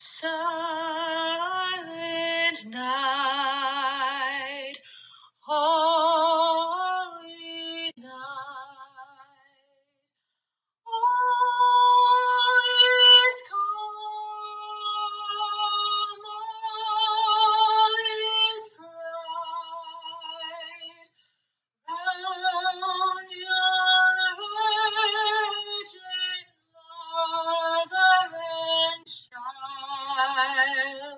Silent night, holy night, all is calm, all is bright, round yon virgin mother and child.